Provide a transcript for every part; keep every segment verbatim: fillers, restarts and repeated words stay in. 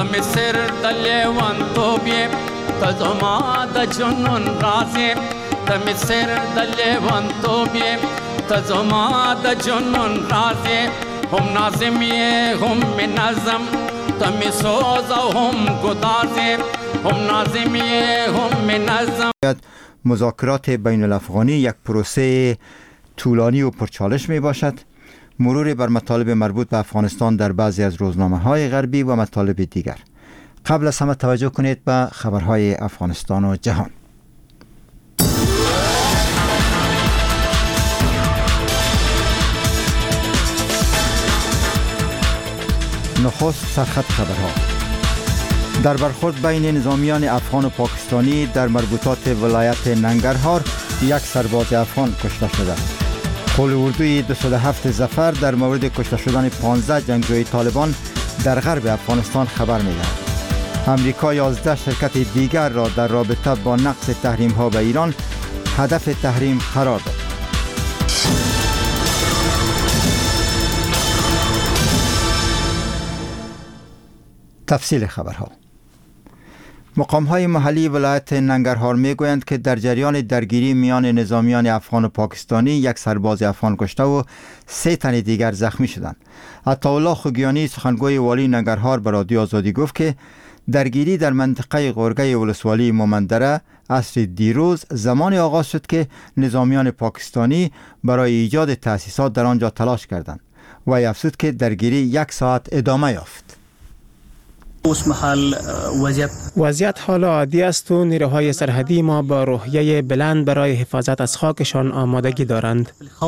دم سر دلیوان تو بیم تزما د جنون رازیم دم سر دلیوان تو بیم تزما د جنون رازیم هم نازمیه هم نظم تمی سوز و هم گدازیم هم نازمیه هم نظم. مذاکرات بین الافغانی یک پروسه طولانی و پرچالش می باشد. مرور بر مطالب مربوط به افغانستان در بعضی از روزنامه های غربی و مطالب دیگر. قبل از همه توجه کنید به خبرهای افغانستان و جهان. نخست سرخط خبرها. در برخورد بین نظامیان افغان و پاکستانی در مربوطات ولایت ننگرهار یک سرباز افغان کشته شده. قول اردوی دویست و هفت ظفر در مورد کشته شدن پانزده جنگجوی طالبان در غرب افغانستان خبر می‌دهد. امریکا یازده شرکت دیگر را در رابطه با نقض تحریم ها به ایران هدف تحریم قرار داد. تفصیل خبرها. مقام‌های محلی ولایت ننگرهار می‌گویند که در جریان درگیری میان نظامیان افغان و پاکستانی یک سرباز افغان کشته و سه تن دیگر زخمی شدند. عطاالله خوگیانی سخنگوی والی ننگرهار به رادیو آزادی گفت که درگیری در منطقه غورگه ولسوالی مومندره عصر دیروز زمان آغاز شد که نظامیان پاکستانی برای ایجاد تأسیسات در آنجا تلاش کردند و افزود که درگیری یک ساعت ادامه یافت. وضعیت وضعیت حال عادی است و نیروهای سرحدی ما با روحیه بلند برای حفاظت از خاکشان آمادگی دارند.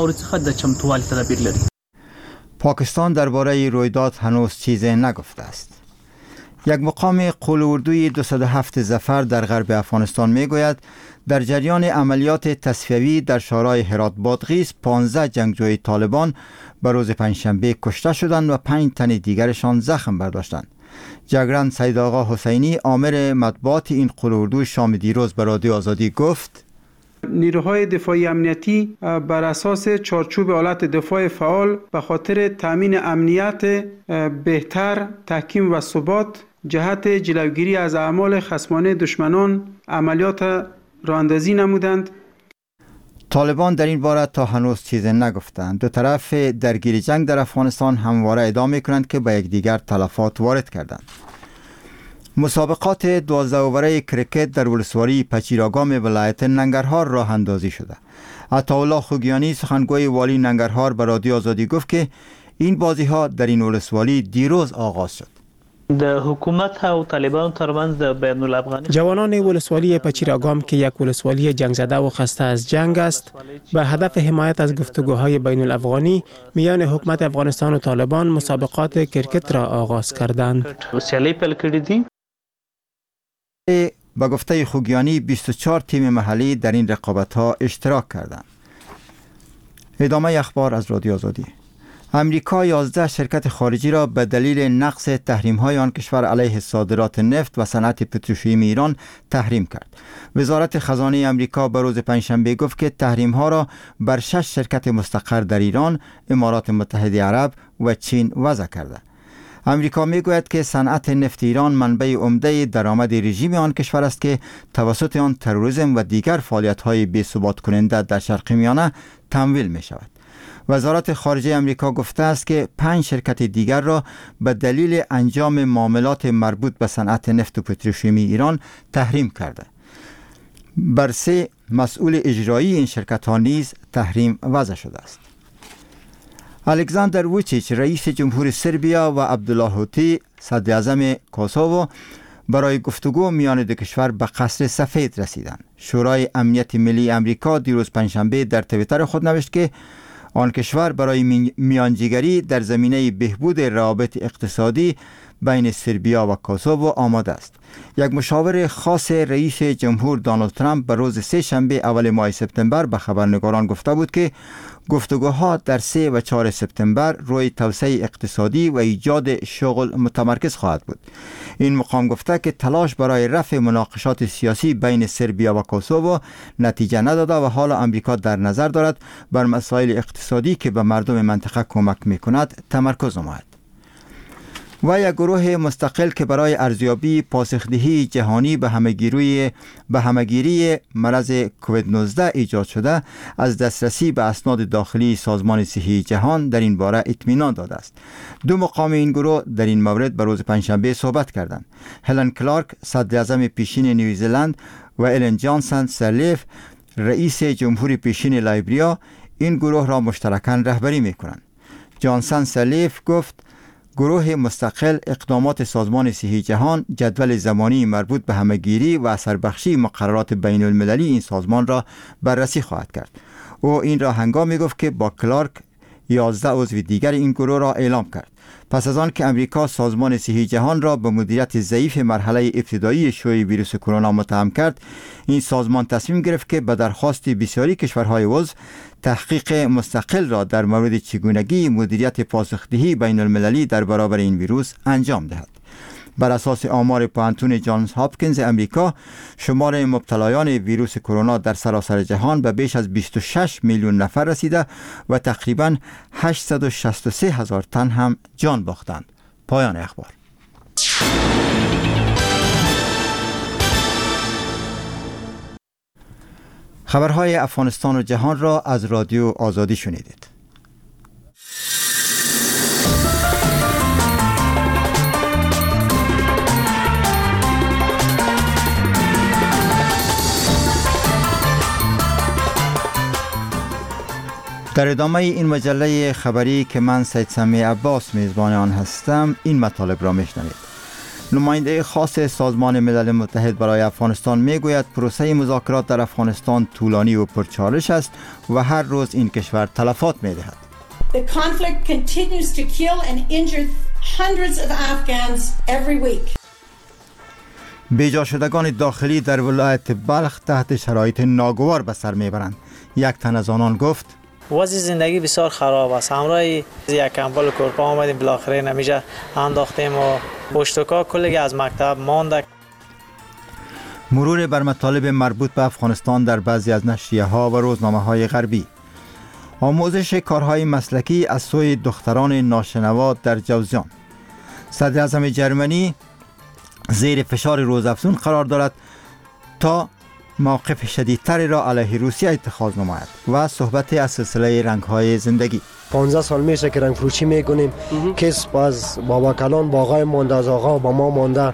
پاکستان درباره رویداد هنوز چیزی نگفته است. یک مقام قول اردوی دویست و هفت ظفر در غرب افغانستان میگوید در جریان عملیات تصفیوی در شورای هرات بادغیس پانزده جنگجوی طالبان به روز پنجشنبه کشته شدند و پنج تن دیگرشان زخم برداشتند. جگران سید آقا حسینی آمر مطبوعات این قول اردو شام دیروز به رادیو آزادی گفت نیروهای دفاعی امنیتی بر اساس چارچوب آلت دفاع فعال به خاطر تامین امنیت بهتر، تحکیم و ثبات جهت جلوگیری از اعمال خصمانه دشمنان عملیات راه‌اندازی نمودند. طالبان در این باره تا هنوز چیزی نگفتند. دو طرف درگیری جنگ در افغانستان همواره ادامه می‌کنند که به یکدیگر تلفات وارد کردند. مسابقات دوازده اوره کرکت در ولسوالی پچیراگام ولایت ننگرهار راه اندازی شده. عطاالله خوگیانی سخنگوی والی ننگرهار به رادیو آزادی گفت که این بازی‌ها در این ولسوالی دیروز آغاز شد. د حکومت او طالبان ترمنځ د بین الافغاني جوانان ولسوالی پچیراگام که یک ولسوالی جنگ زده و خسته از جنگ است به هدف حمایت از گفتگوهای بین الافغانی میان حکومت افغانستان و طالبان مسابقات کرکت را آغاز کردند. سیالی پیل کړي دي. با گفته خوگیانی بیست و چهار تیم محلی در این رقابت‌ها اشتراک کردند. ادامه اخبار از رادیو آزادی. امریکا یازده شرکت خارجی را به دلیل نقض تحریم‌های آن کشور علیه صادرات نفت و صنعت پتروشیمی ایران تحریم کرد. وزارت خزانه امریکا به روز پنجشنبه گفت که تحریم‌ها را بر شش شرکت مستقر در ایران، امارات متحده عرب و چین وضع کرده. امریکا میگوید که صنعت نفت ایران منبع عمده درآمد رژیم آن کشور است که توسط آن تروریسم و دیگر فعالیت‌های بی‌ثبات کننده در شرق میانه تمویل می‌شود. وزارت خارجه امریکا گفته است که پنج شرکت دیگر را به دلیل انجام معاملات مربوط به صنعت نفت و پتروشیمی ایران تحریم کرده. بر سه مسئول اجرایی این شرکت ها نیز تحریم وضع شده است. الکساندر ووچیچ رئیس جمهور سربیا و عبدالله هوتی صدر اعظم کوسوو برای گفتگو میان دو کشور به قصر سفید رسیدند. شورای امنیت ملی امریکا دیروز پنجشنبه در توییتر خود نوشت که آن کشور برای میانجیگری در زمینه بهبود روابط اقتصادی بین سربیا و کوسوو آماده است. یک مشاور خاص رئیس جمهور دونالد ترامپ به روز سه شنبه اول ماه سپتامبر به خبرنگاران گفته بود که گفتگوها در سه و چهار سپتامبر روی توسعه اقتصادی و ایجاد شغل متمرکز خواهد بود. این مقام گفته که تلاش برای رفع مناقشات سیاسی بین سربیا و کوسوو نتیجه نداده و حالا امریکا در نظر دارد بر مسائل اقتصادی که به مردم منطقه کمک می‌کند تمرکز نماید. و یک گروه مستقل که برای ارزیابی پاسخدهی جهانی به همگیری به همگیری مرض کووید نوزده ایجاد شده از دسترسی به اسناد داخلی سازمان صحی جهان در این باره اطمینان داده است. دو مقام این گروه در این مورد به روز پنجشنبه صحبت کردند. هلن کلارک صدر اعظم پیشین نیوزیلند و الن جانسن سرلیف رئیس جمهوری پیشین لایبریا این گروه را مشترکاً رهبری می‌کنند. جانسن سرلیف گفت گروه مستقل اقدامات سازمان صحی جهان جدول زمانی مربوط به همگیری و اثربخشی مقررات بین المللی این سازمان را بررسی خواهد کرد. او این را هنگامی گفت که با کلارک یازده عضو دیگر این گروه را اعلام کرد. پس از آن که امریکا سازمان صحی جهان را به مدیریت ضعیف مرحله ابتدایی شیوع ویروس کرونا متهم کرد، این سازمان تصمیم گرفت که به درخواست بسیاری کشورهای عضو تحقیق مستقل را در مورد چگونگی مدیریت پاسخدهی بین المللی در برابر این ویروس انجام دهد. بر اساس آمار پوهنتون جانز هاپکینز امریکا، شمار مبتلایان ویروس کرونا در سراسر جهان به بیش از بیست و شش میلیون نفر رسیده و تقریباً هشتصد و شصت و سه هزار تن هم جان باختند. پایان اخبار. خبرهای افغانستان و جهان را از رادیو آزادی شنیدید. در ادامه این مجله خبری که من سید سمیع عباس میزبان آن هستم، این مطالب را میشنوید. نماینده خاص سازمان ملل متحد برای افغانستان میگوید پروسه مذاکرات در افغانستان طولانی و پرچالش است و هر روز این کشور تلفات میدهد. The conflict continues to kill and injure hundreds of Afghans every week. بیجا شدگان داخلی در ولایت بلخ تحت شرایط ناگوار به سر میبرند. یک تن از آنان گفت وضع زندگی بسیار خراب است. همراه یک کمبل کورپا آمدیم، بالاخره نمیشه انداختیم و پشتکا کلی از مکتب مانده. مرور بر مطالب مربوط به افغانستان در بعضی از نشریه ها و روزنامه های غربی. آموزش کارهای مسلکی از سوی دختران ناشنوا در جوزجان. صدر اعظم جرمنی زیر فشار روزافزون قرار دارد تا موقف شدیدتری را علیه روسیه اتخاذ نماید و صحبت از سلسله رنگ‌های زندگی. پانزده سال میشه که رنگ فروشی میکنیم. کس باز بابا کلان با آقای مانده، از آقا با ما مانده.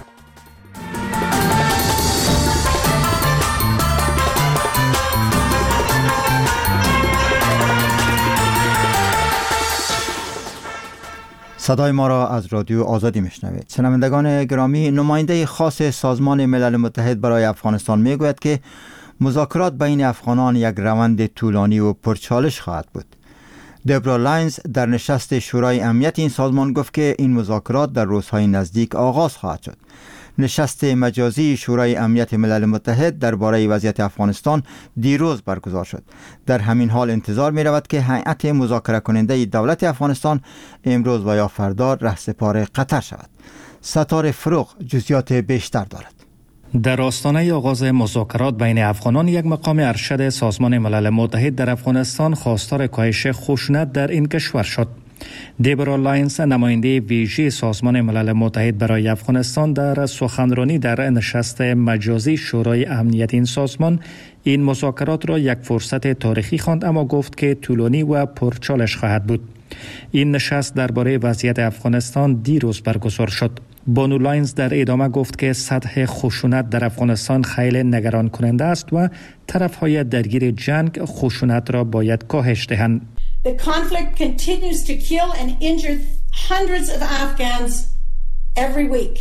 صدای ما را از رادیو آزادی میشنوید. شنوندگان گرامی، نماینده خاص سازمان ملل متحد برای افغانستان میگوید که مذاکرات بین افغانان یک روند طولانی و پرچالش خواهد بود. دبرا لاینز در نشست شورای امنیت این سازمان گفت که این مذاکرات در روزهای نزدیک آغاز خواهد شد. نشست مجازی شورای امنیت ملل متحد درباره وضعیت افغانستان دیروز برگزار شد. در همین حال انتظار می رود که هیئت مذاکره کننده دولت افغانستان امروز و یا فردا رهسپار قطر شود. ستاره فروغ جزئیات بیشتر دارد. در آستانه آغاز مذاکرات بین افغانان، یک مقام ارشد سازمان ملل متحد در افغانستان خواستار کاهش خشونت در این کشور شد. دیبرا لاینز، نماینده ویژه سازمان ملل متحد برای افغانستان، در سخنرانی در نشست مجازی شورای امنیت این سازمان این مذاکرات را یک فرصت تاریخی خواند، اما گفت که طولانی و پرچالش خواهد بود. این نشست درباره وضعیت افغانستان دیروز برگزار شد. بانو لاینز در ادامه گفت که سطح خشونت در افغانستان خیلی نگران کننده است و طرف‌های درگیر جنگ خشونت را باید کاهش دهند. The conflict continues to kill and injure hundreds of Afghans every week.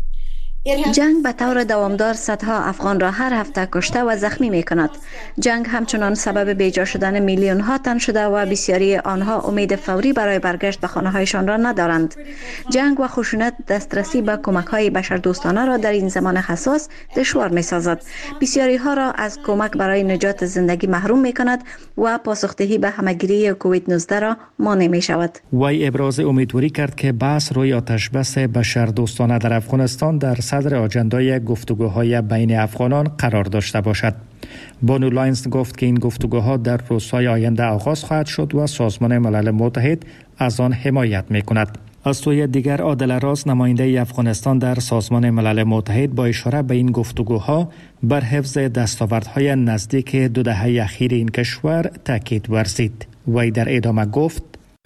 جنگ به طور دوامدار صدها افغان را هر هفته کشته و زخمی می کند. جنگ همچنان سبب بیجا شدن میلیون ها تن شده و بسیاری آنها امید فوری برای برگشت به خانه هایشان را ندارند. جنگ و خشونت دسترسی به کمک های بشردوستانه را در این زمان حساس دشوار می سازد. بسیاری ها را از کمک برای نجات زندگی محروم می کند و پاسخدهی به همگیری کووید نوزده را مانع می شود. وی ابراز امیدواری کرد که بحث روی آتش بس بشردوستانه در افغانستان در صدر آجندای گفتگوهای بین افغانان قرار داشته باشد. بانو لاینز گفت که این گفتگوها در روزهای آینده آغاز خواهد شد و سازمان ملل متحد از آن حمایت می کند. از سوی دیگر عادل راست نماینده افغانستان در سازمان ملل متحد با اشاره به این گفتگوها بر حفظ دستاوردهای نزدیک دو دهه اخیر این کشور تاکید ورزید. وی در ادامه گفت: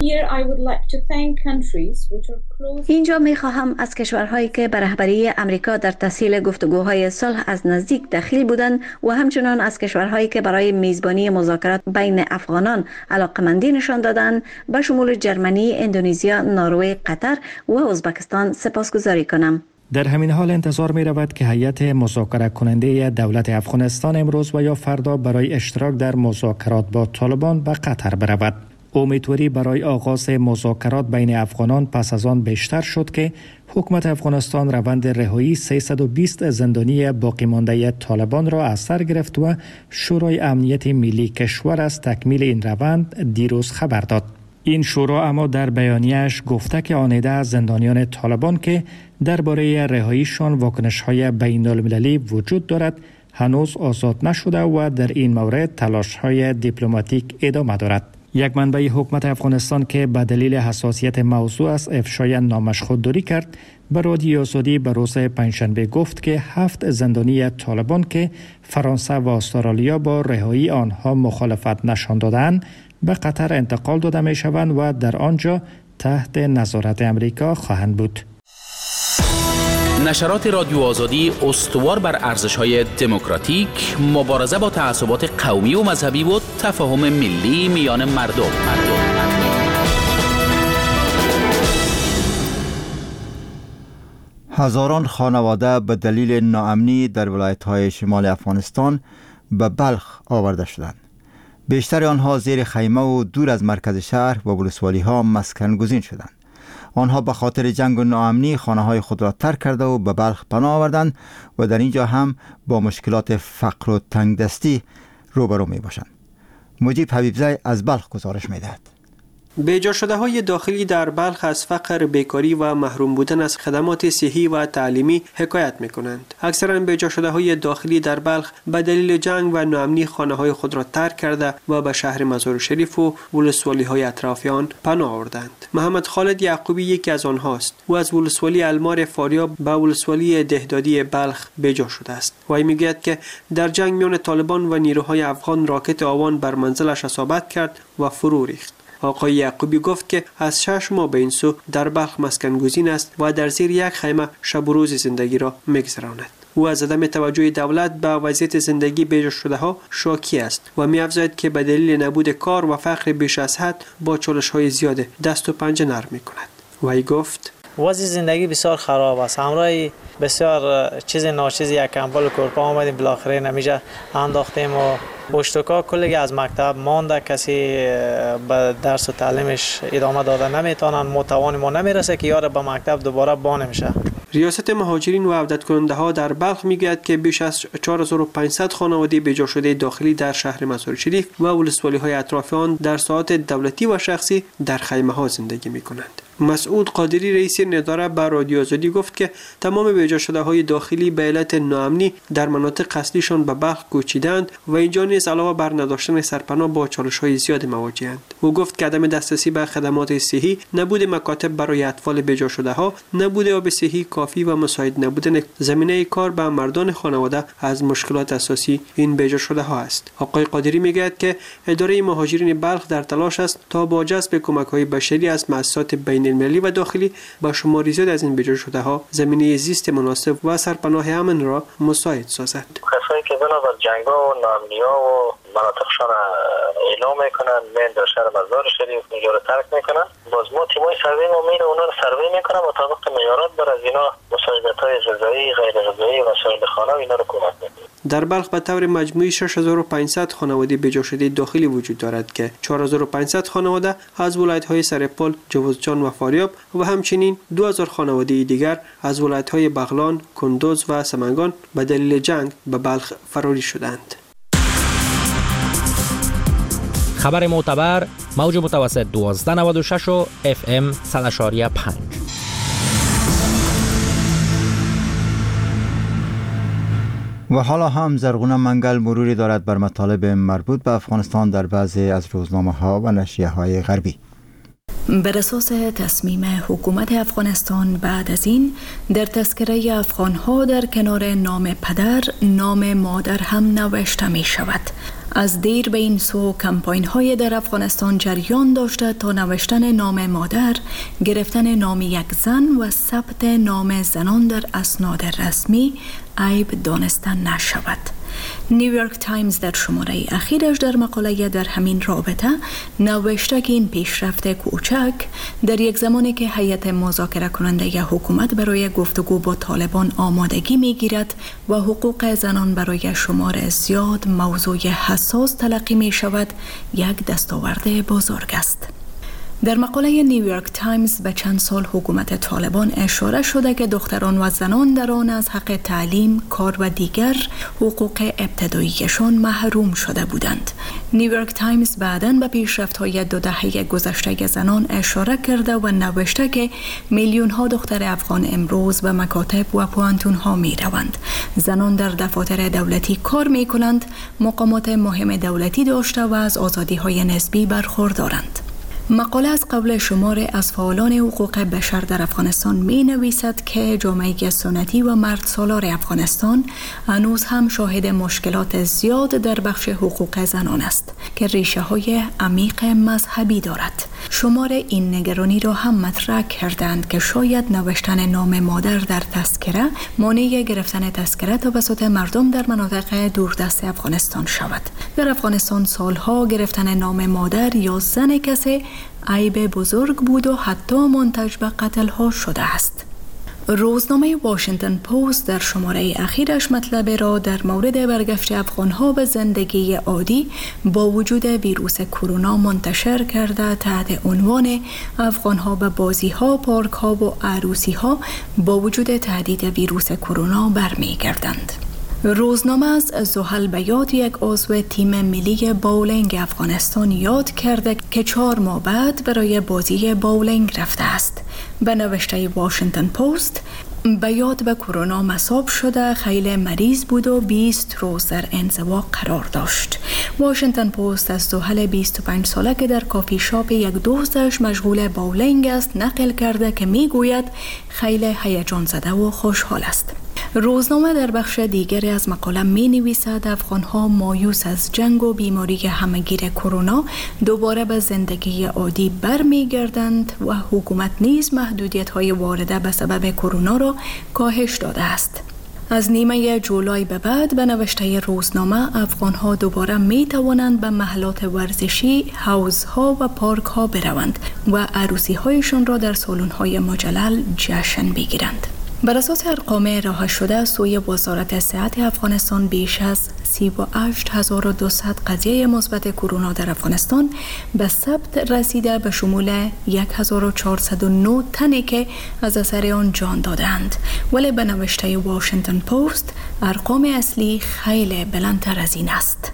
اینجا می خواهم از کشورهایی که به رهبری امریکا در تسهیل گفتگوهای صلح از نزدیک دخیل بودند و همچنان از کشورهایی که برای میزبانی مذاکرات بین افغانان علاقمندی نشان دادند به شمول جرمنی، اندونزیا، نروژ، قطر و ازبکستان سپاسگزاری کنم. در همین حال انتظار می رود که هیئت مذاکره کننده دولت افغانستان امروز و یا فردا برای اشتراک در مذاکرات با طالبان به قطر برود. امیدواری برای آغاز مذاکرات بین افغانان پس از آن بیشتر شد که حکومت افغانستان روند رهایی سیصد و بیست زندانی باقی مانده طالبان را از سر گرفت و شورای امنیت ملی کشور از تکمیل این روند دیروز خبر داد. این شورا اما در بیانیه‌اش گفته که آنیده از زندانیان طالبان که درباره رهاییشان واکنش‌های بین‌المللی وجود دارد هنوز آزاد نشده و در این مورد تلاش‌های دیپلماتیک ادامه دارد. یک منبع حکومت افغانستان که به دلیل حساسیت موضوع از افشای نامش خودداری کرد به رادیو آزادی به روز پنجشنبه گفت که هفت زندانی طالبان که فرانسه و استرالیا با رهایی آنها مخالفت نشان دادند به قطر انتقال داده می شوند و در آنجا تحت نظارت امریکا خواهند بود. نشرات رادیو آزادی استوار بر ارزش‌های دموکراتیک، مبارزه با تعصبات قومی و مذهبی و تفاهم ملی میان مردم. هزاران خانواده به دلیل ناامنی در ولایت‌های شمال افغانستان به بلخ آورده شدند. بیشتر آنها زیر خیمه و دور از مرکز شهر و ولسوالی‌ها مسکن گزین شدند. آنها به خاطر جنگ و ناامنی خانه‌های خود را ترک کرده و به بلخ پناه آوردند و در اینجا هم با مشکلات فقر و تنگدستی روبرو می باشند. مجیب حبیبزی از بلخ گزارش می دهد. بیجا شده های داخلی در بلخ از فقر، بیکاری و محروم بودن از خدمات صحی و تعلیمی حکایت می کنند. اکثرا بیجا شده های داخلی در بلخ به دلیل جنگ و ناامنی خانه های خود را ترک کرده و به شهر مزار شریف و ولسوالی های اطرافیان پناه آوردند. محمد خالد یعقوبی یکی از آنهاست. او از ولسوالی المار فاریاب به ولسوالی دهدادی بلخ بیجا شده است. وی میگوید که در جنگ میان طالبان و نیروهای افغان راکت آوان بر منزلش اصابت کرد و فرو ریخت. آقای یعقوبی گفت که از شش ماه به این سو در بلخ مسکن گزین است و در زیر یک خیمه شب و روز زندگی را می‌گذراند. او از عدم توجه دولت به وضعیت زندگی بیجا شده ها شاکی است و می‌افزاید که به دلیل نبود کار و فقر بیش از حد با چالش‌های زیاد دست و پنجه نرم می‌کند. وی گفت وضع زندگی بسیار خراب است. همراه بسیار چیز ناچیز یک کمبل کورپا آمدیم، بالاخره نمیجا انداختیم و پشتکا کلی از مکتب مانده، کسی به درس و تعلیمش ادامه داده نمیتونن، متوان ما نمیرسه که یار به مکتب دوباره با نمیشه. ریاست مهاجرین و عودت کننده ها در بلخ میگوید که بیش از چهار هزار و پانصد خانواده بیجا شده داخلی در شهر مزار شریف و ولسوالی های اطراف آن در ساحات دولتی و شخصی در خیمه ها زندگی میکنند. مسعود قادری رئیس نداره به رادیو آزادی گفت که تمام بیجا شده های داخلی به علت ناامنی در مناطق اصلیشان به بلخ کوچیدند و اینجا نیز علاوه بر نداشتن سرپناه با چالش های زیاد مواجهند. او گفت که عدم دسترسی به خدمات صحی، نبود مکاتب برای اطفال بیجا شده ها، نبود آب صحی کافی و مساعد نبودن زمینه کار به مردان خانواده از مشکلات اساسی این بیجا شده ها است. آقای قادری میگوید که اداره مهاجرین بلخ در تلاش است تا با جذب کمک های بشری از مؤسسات بین المللی و داخلی با شماری زیاد از این بیجا شده ها زمینه زیست مناسب و سرپناه امن را مساعد سازد. کسایی که بنابر جنگا و ناامنی‌ها و مناطقشان اعلام میکنن من در شهر مزار شریف اینجا رو ترک میکنن، باز ما تیمای سروی ما میره اونا رو سروی میکنن مطابق معیارات بر از اینا مساعدت‌های غذایی، غیر غذایی و وسایل خانه اینا رو کمک میکنن. در بلخ به طور مجموعی شش هزار و پانصد خانواده بیجا شده داخلی وجود دارد که چهار هزار و پانصد خانواده از ولایت‌های سرپل، جوزجان و فاریاب و همچنین دو هزار خانواده دیگر از ولایت‌های بغلان، کندوز و سمنگان به دلیل جنگ به بلخ فراری شدند. خبر معتبر موج متوسط دوازده نود و شش و اف ام صد و پنج. و حالا هم زرغونه منگل مروری دارد بر مطالب مربوط به افغانستان در بعضی از روزنامه ها و نشریه های غربی. بر اساس تصمیم حکومت افغانستان بعد از این در تذکره افغانها در کنار نام پدر نام مادر هم نوشته می شود. از دیر به این سو کمپاین های در افغانستان جریان داشته تا نوشتن نام مادر، گرفتن نام یک زن و ثبت نام زنان در اسناد رسمی عیب دانسته نشود. نیویورک تایمز در شماره اخیرش در مقاله در همین رابطه نوشته که این پیشرفت کوچک در یک زمانی که هیئت مذاکره کننده ی حکومت برای گفتگو با طالبان آمادگی میگیرد و حقوق زنان برای شمار زیاد موضوع حساس تلقی می شود، یک دستاورد بزرگ است. در مقاله نیویورک تایمز به چند سال حکومت طالبان اشاره شده که دختران و زنان در آن از حق تعلیم، کار و دیگر حقوق ابتداییشان محروم شده بودند. نیویورک تایمز بعداً به پیشرفت‌های دو دهه گذشته زنان اشاره کرده و نوشته که میلیون ها دختر افغان امروز به مکاتب و پوانتون ها می روند. زنان در دفاتر دولتی کار می کنند، مقامات مهم دولتی داشته و از آزادی های نسبی برخوردارند. مقاله از قول شمار از فعالان حقوق بشر در افغانستان می نویسد که جامعه سنتی و مرد سالار افغانستان هنوز هم شاهد مشکلات زیاد در بخش حقوق زنان است که ریشه های عمیق مذهبی دارد. شمار این نگرانی را هم مطرح کردند که شاید نوشتن نام مادر در تذکره مانع گرفتن تذکره توسط مردم در مناطق دوردست افغانستان شود. در افغانستان سالها گرفتن نام مادر یا زن کسی عیب بزرگ بود و حتی منتج به قتل ها شده است. روزنامه واشنگتن پست در شماره اخیرش مطلب را در مورد برگشت افغانها به زندگی عادی با وجود ویروس کرونا منتشر کرده تحت عنوان افغانها به بازی ها، پارک ها و عروسی ها با وجود تهدید ویروس کرونا برمیگردند. روزنامه از زحل بیات، یک عضو تیم ملی باولینگ افغانستان، یاد کرده که چهار ماه بعد برای بازی باولینگ رفته است. به نوشته واشنگتن پست، بیات به کرونا مصاب شده، خیلی مریض بود و بیست روز در انزوا قرار داشت. واشنگتن پست از زحل بیست و پنج ساله که در کافی شاپ یک دوستش مشغول باولینگ است نقل کرده که میگوید خیلی هیجان زده و خوشحال است. روزنامه در بخش دیگری از مقاله می نویسد افغانها مایوس از جنگ و بیماری همهگیر کرونا دوباره به زندگی عادی برمیگردند و حکومت نیز محدودیت های وارده به سبب کرونا را کاهش داده است. از نیمه جولای به بعد به نوشته روزنامه افغانها دوباره می توانند به محلات ورزشی، حوضها و پارک ها بروند و عروسی هایشان را در سالن های مجلل جشن بگیرند. بر اساس ارقام راه شده سوی وزارت صحت افغانستان بیش از سی و هشت هزار و دویست قضیه مثبت کرونا در افغانستان به ثبت رسیده، به شمول هزار و چهارصد و نه تنی که از اثر آن جان دادند. ولی به نوشته واشنگتن پست ارقام اصلی خیلی بلندتر از این است.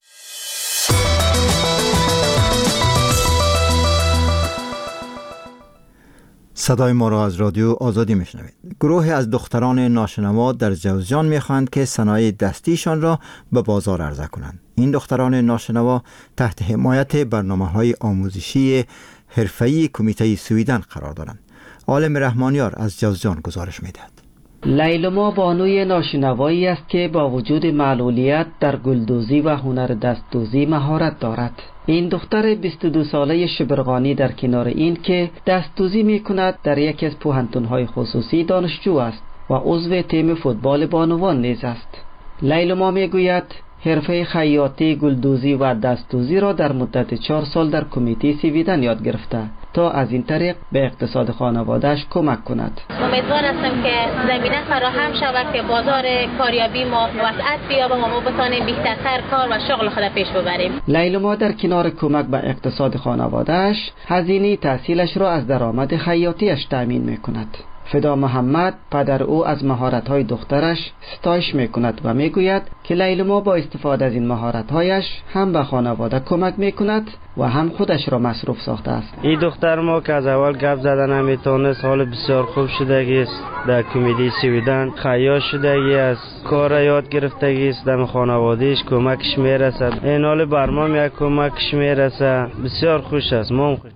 صدای ما را از رادیو آزادی میشنوید. گروهی از دختران ناشنوا در جوزجان میخواهند که صنایع دستیشان را به بازار عرضه کنند. این دختران ناشنوا تحت حمایت برنامه‌های آموزشی حرفه‌ای کمیته سویدن قرار دارند. عالم رحمانیار از جوزجان گزارش میدهد. لیلما بانوی ناشنوایی است که با وجود معلولیت در گلدوزی و هنر دستدوزی مهارت دارد. این دختر بیست و دو ساله شبرغانی در کنار این که دستدوزی می کند در یکی از پوهنتون‌های خصوصی دانشجو است و عضو تیم فوتبال بانوان نیز است. لیلما می گوید حرفه خیاطی، گلدوزی و دستدوزی را در مدت چهار سال در کمیته سویدن یاد گرفته تا از این طریق به اقتصاد خانواده‌اش کمک کند. امیدوار هستم که زمینه فراهم شود که بازار کاریابی ما وسعت بیابه و ما بتوانیم بهترتر کار و شغل خود پیش ببریم. لیلما در کنار کمک به اقتصاد خانواده‌اش هزینه تحصیلش را از درآمد خیاطیش تأمین می‌کند. فدا محمد پدر او از مهارت‌های دخترش ستایش می‌کند و می‌گوید که لیلما با استفاده از این مهارت‌هایش هم به خانواده کمک می‌کند و هم خودش را مصروف ساخته است. این دختر ما که از اول گپ زدن نمی‌تونست، حال بسیار خوب شدگی است. در کمیته سویدن خیاط شدگی است، کار یاد گرفتگی است، در خانواده‌اش کمکش می‌رسد. این حال برمام یک کمکش می‌رسد، بسیار خوش است. ما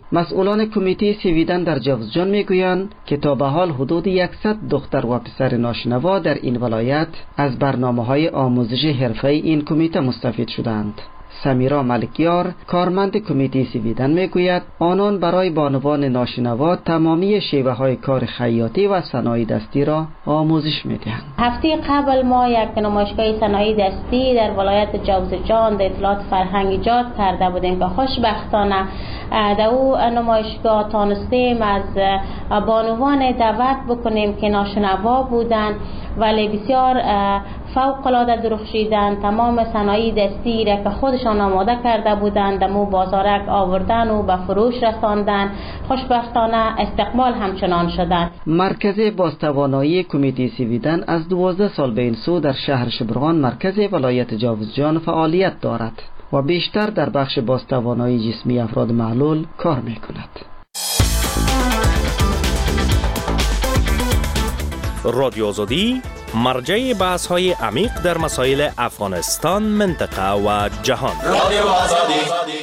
مسئولان کمیته سویدن در جوزجان میگویند که تا به حال حدود صد دختر و پسر ناشنوا در این ولایت از برنامه‌های آموزش حرفه‌ای این کمیته مستفید شدند. سمیرا ملکیار کارمند کمیته سویدن میگوید آنان برای بانوان ناشنوا تمامی شیوه های کار خیاطی و صنایع دستی را آموزش میدهند. هفته قبل ما یک نمایشگاه صنایع دستی در ولایت جوزجان در اطلاعات فرهنگ ایجاد کرده بودیم که خوشبختانه در او نمایشگاه تانستیم از بانوان دعوت بکنیم که ناشنوا بودند ولی بسیار فوق العاده درخشیدند. تمام صنایع دستی را که خودشان آماده کرده بودند دمو بازارک آوردن و به فروش رساندن. خوشبختانه استقبال همچنان شدند. مرکز بازتوانایی کمیته سویدن از دوازده سال به این سو در شهر شبرغان مرکز ولایت جوزجان فعالیت دارد و بیشتر در بخش بازتوانایی جسمی افراد معلول کار می کند. رادیو آزادی مرجع بحث های عمیق در مسائل افغانستان، منطقه و جهان. رادیو آزادی.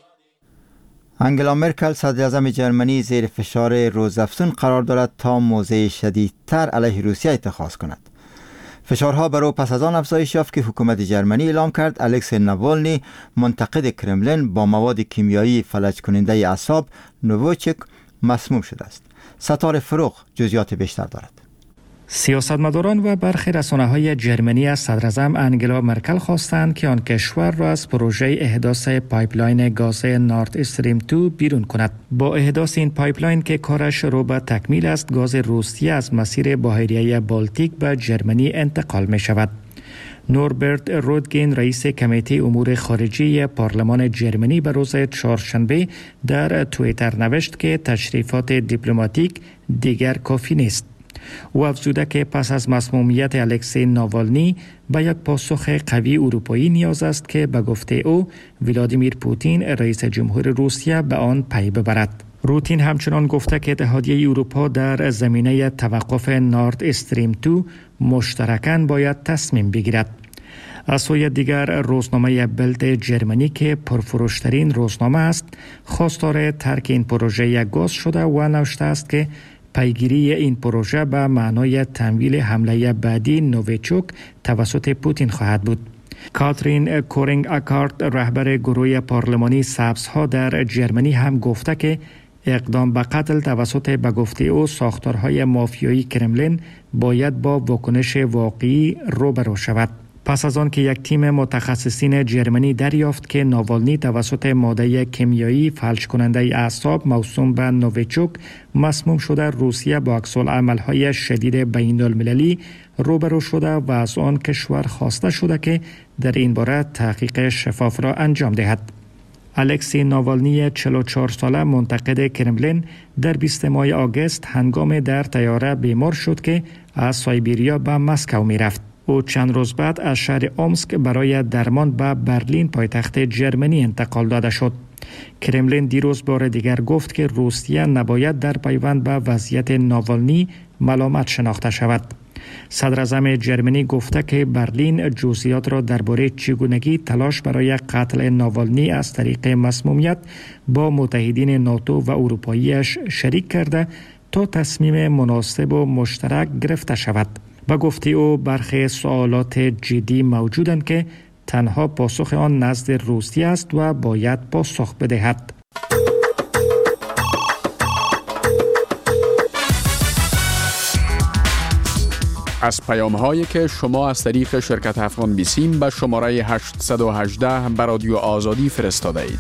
انگلا مرکل صدر اعظم جرمنی زیر فشار روزافزون قرار دارد تا موضع شدیدتر علیه روسیه اتخاذ کند. فشارها بر او پس از آن افزایش یافت که حکومت جرمنی اعلام کرد الکسی ناوالنی منتقد کرملین با مواد کیمیایی فلج کننده اعصاب نووچک مسموم شده است. ستاره فروغ جزئیات بیشتر دارد. سیاستمداران و برخی رسانه‌های جرمنی از صدر اعظم انگلا مرکل خواستند که آن کشور را از پروژه احداث پایپلاین گاز نورد استریم دو بیرون کند. با احداث این پایپلاین که کارش رو به تکمیل است، گاز روسیه از مسیر بحیره بالتیک به جرمنی انتقال می شود. نوربرت رودگین رئیس کمیته امور خارجی پارلمان جرمنی به روز چهارشنبه در توییتر نوشت که تشریفات دیپلماتیک دیگر کافی نیست. او افزوده که پس از مسمومیت الکسی ناوالنی به یک پاسخ قوی اروپایی نیاز است که به گفته او ولادیمیر پوتین رئیس جمهور روسیه به آن پی ببرد. روتین همچنان گفته که اتحادیه اروپا در زمینه توقف نورد استریم دو مشترکاً باید تصمیم بگیرد. از سوی دیگر روزنامه بلد جرمنی که پرفروشترین روزنامه است خواستار ترک این پروژه گاز شده و نوشته است که پیگیری این پروژه به معنای تمویل حمله بعدی نوویچوک توسط پوتین خواهد بود. کاترین کورینگ اکارت رهبر گروه پارلمانی سبزها در جرمنی هم گفته که اقدام به قتل توسط به گفته او ساختارهای مافیایی کرملین باید با واکنش واقعی روبرو شود. پس از آن که یک تیم متخصصین جرمنی دریافت که ناوالنی توسط ماده کیمیایی فلج کننده اعصاب موسوم به نوویچوک مسموم شده، روسیه با عکس‌العمل‌های شدید بین المللی روبرو شده و از آن کشور خواسته شده که در این باره تحقیق شفاف را انجام دهد. الکسی ناوالنی چهل و چهار ساله منتقد کرملین در بیست ماه آگوست هنگام در طیاره بیمار شد که از سایبریا به مسکو می رفت. او چند روز بعد از شهر اومسک برای درمان به برلین پایتخت جرمنی انتقال داده شد. کرملین دیروز بار دیگر گفت که روسیه نباید در پیوند به وضعیت ناوالنی ملامت شناخته شود. صدر اعظم جرمنی گفته که برلین جزئیات را درباره چگونگی تلاش برای قتل ناوالنی از طریق مسمومیت با متحدین ناتو و اروپاییش شریک کرده تا تصمیم مناسب و مشترک گرفته شود. به گفته او برخی سوالات جدی موجودند که تنها پاسخ آن نزد روسیه است و باید پاسخ بدهد. از پیام هایی که شما از طریق شرکت افغان بیسیم به شماره هشت یک هشت به رادیو آزادی فرستاده اید.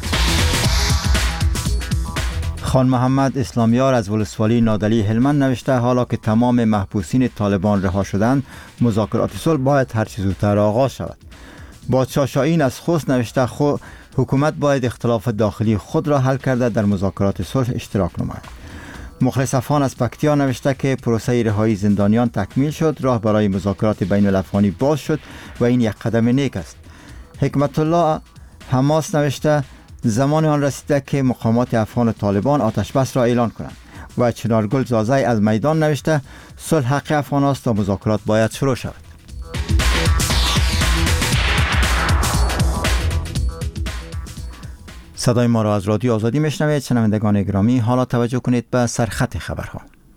خان محمد اسلامیار از ولسوالی نادلی هلمند نوشته حالا که تمام محبوسین طالبان رها شدند مذاکرات صلح باید هر چه زودتر آغاز شود. بادشاه شاهین از خوست نوشته خو حکومت باید اختلاف داخلی خود را حل کرده در مذاکرات صلح اشتراک نماید. مخلص افغان از پکتیا نوشته که پروسه رهایی زندانیان تکمیل شد، راه برای مذاکرات بین الافغانی باز شد و این یک قدم نیک است. حکمت الله حماس نوشته زمان آن رسیده که مقامات افغان و طالبان آتش بس را اعلان کنند. و چنارگل زازای از میدان نوشته صلح حق افغان است و مذاکرات باید شروع شود. صدای ما را از رادیو آزادی میشنوید. شنوندگان گرامی، حالا توجه کنید به سرخط خبرها.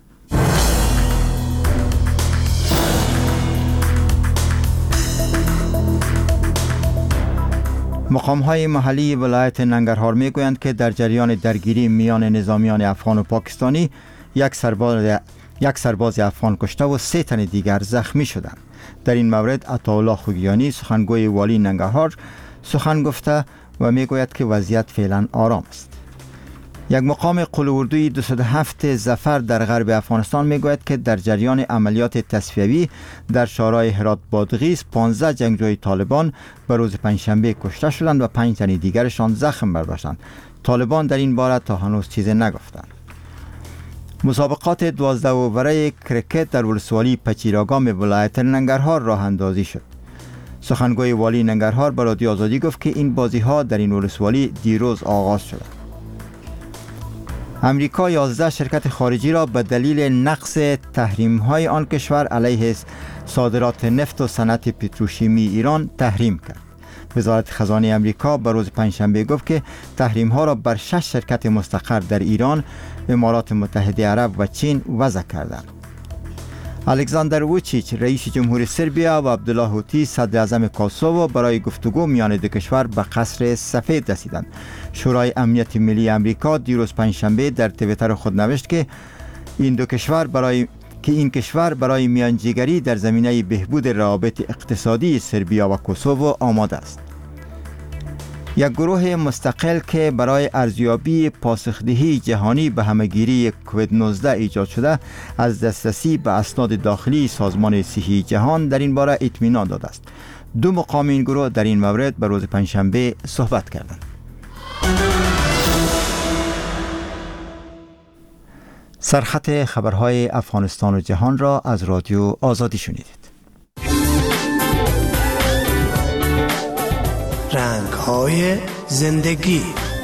مقام‌های محلی ولایت ننگرهار میگویند که در جریان درگیری میان نظامیان افغان و پاکستانی یک سرباز یک سرباز افغان کشته و سه تن دیگر زخمی شدند. در این مورد عطاالله خوگیانی سخنگوی والی ننگرهار سخن گفته و میگوید که وضعیت فعلا آرام است. یک مقام قلواردوی دویست و هفت ظفر در غرب افغانستان میگوید که در جریان عملیات تصفیوی در شورای هرات بادغیس پانزده جنگجوی طالبان به روز پنجشنبه کشته شدند و پنج تن دیگرشان زخم برداشتند. طالبان در این باره تا هنوز چیزی نگفتند. مسابقات دوازده اووره کرکت در ولسوالی پچیراگام ولایت ننگرهار راه اندازی شد. سخنگوی والی ننگرهار به رادیو آزادی گفت که این بازی ها در این ولسوالی دیروز آغاز شده. امریکا یازده شرکت خارجی را به دلیل نقض تحریم های آن کشور علیه صادرات نفت و صنعت پتروشیمی ایران تحریم کرد. وزارت خزانه امریکا به روز پنجشنبه گفت که تحریم ها را بر شش شرکت مستقر در ایران، امارات متحده عرب و چین وضع کردند. الکساندر ووچیچ رئیس جمهوری سربیا و عبدالله هوتی صدر اعظم کوسوو برای گفتگو میان دو کشور به قصر سفید رسیدند. شورای امنیت ملی امریکا دیروز پنجشنبه در توییتر خود نوشت که این دو کشور برای که این کشور برای میانجیگری در زمینه بهبود روابط اقتصادی سربیا و کوسوو آماده است. یک گروه مستقل که برای ارزیابی پاسخدهی جهانی به همهگیری کووید نوزده ایجاد شده از دسترسی به اسناد داخلی سازمان صحی جهان در این باره اطمینان داده است. دو مقام این گروه در این مورد به روز پنجشنبه صحبت کردند. سرخط خبرهای افغانستان و جهان را از رادیو آزادی شنیدید. رنگ‌های زندگی.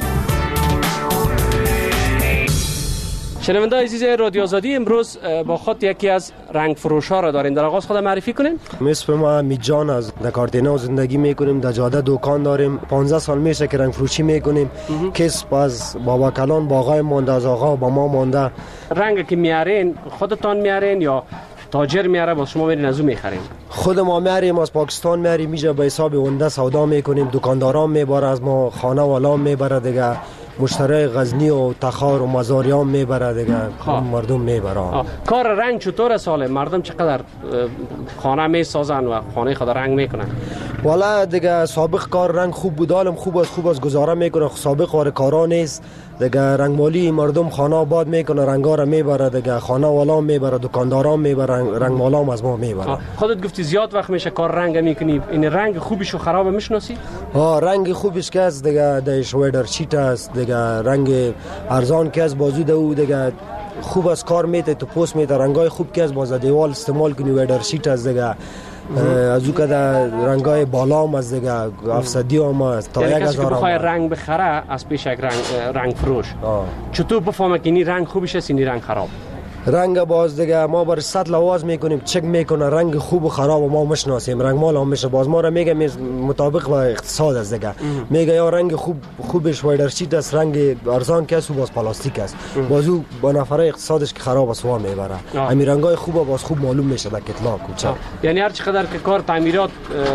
شنونده عزیز رادیو آزادی، امروز با خود یکی از رنگ فروش ها را داریم. در آغاز خود معرفی کنیم. مثل ما میجان از دکارتینا زندگی میکنیم، در جاده دکان داریم. پانزده سال میشه که رنگ فروشی میکنیم. کسب از بابا کلان باقای مانده، از آقا با ما مانده. رنگ که میارین خودتان میارین یا تاجر میاره با شما میرین از اون میخریم؟ خود ما میاریم، از پاکستان میاریم، میجا به حساب ونده سودا میکنیم. دکانداران میبره از ما، خانه والا میبره دیگه، مشتری غزنی و تخار و مزاریان میبره دیگه، مردم میبره. کار رنگ چطور ساله؟ مردم چقدر خانه میسازن و خانه خود رنگ میکنن؟ والا دیگه سابق کار رنگ خوب بود، حالم خوب از خوب از گزاره میکنه. سابق کار کارا نیست دیگه، رنگ مالی مردم خانه آباد میکنه، رنگا را میبره دیگه، خانه والا میبره، دکانداران میبره، رنگ مالا از ما میبره. خودت گفتی زیاد وقت میشه کار رنگ میکنی، این رنگ خوبش و خراب میشناسی؟ ها، رنگ خوبش که است دیگه، دایش ویدر شیت است دیگه، رنگ ارزان که است بازو دو دیگه، خوب از کار میته تو پوست میته، رنگای خوب که است باز دیوال استعمال کنی، ویدر شیت است دیگه. از او که در رنگای بالا هم از دیگه، افسدی هم است. تا یک کسی که بخواه رنگ بخره از پیش یک رنگ, رنگ فروش آه. چطور بفهمه که این رنگ خوبش است این رنگ خراب؟ رنگ باز دیگه ما بر سطح لواز میکنیم، چک میکنه، رنگ خوب و خراب و ما مشناسیم، رنگ مال هم میشه. باز ما را میگه مطابق با اقتصاد است دیگه، میگه یا رنگ خوب خوبش وایدر شیت است، رنگ ارزان که است و باز پلاستیک است. باز او با نفره اقتصادش که خراب است وا میبره. همین رنگای خوب باز خوب معلوم میشه در کتلاک کوچه. یعنی هر چقدر که کار تعمیرات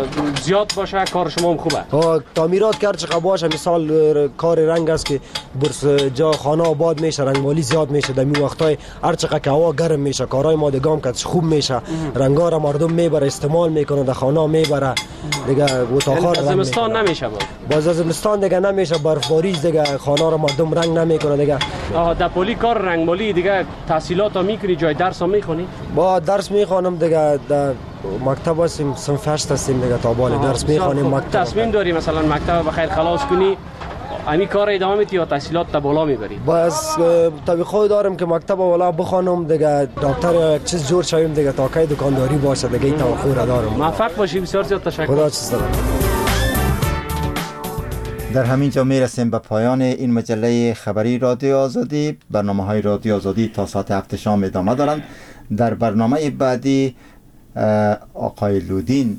زیاد باشه کار شما هم خوبه. ها، تعمیرات کار چقدر باشه، مثال کار رنگ است که برس جا خانه آباد میشه، رنگ مالی زیاد میشه در می وقتای هر چقدر که هوا گرم میشه، کارهای ما دگام که خوب میشه، رنگا را مردم میبره استعمال میکنه، در خانه میبره دیگه. اتاقا یعنی زمستان نمیشه باز باز زمستان دیگه نمیشه، برفباری دیگه، خانه را مردم رنگ نمیکنه دیگه. آها، در پلی کار رنگ مالی دیگه تحصیلات ها میکنی، جای درس ها میخونی؟ با درس میخوانم دیگه، در مکتب هستیم، صنف هشت هستیم دیگه، تا بالا درس میخوانیم. مکتب تصمیم داری مثلا مکتب بخیر خلاص کنی همین کار ادامه میدی یا تحصیلات تا بالا میبری؟ بس توقع دارم که مکتب بالا بخوانم دیگه، دکتر یا یک چیز جور شویم دیگه، تا کی دکانداری باشه دیگه. این توقع را دارم. موفق باشی. بسیار زیاد تشکر. خدا چیز دارم. در همین جا میرسیم به پایان این مجله خبری رادیو آزادی. برنامه های رادیو آزادی تا ساعت هفت شام ادامه دارند. در برنامه بعدی آقای لودین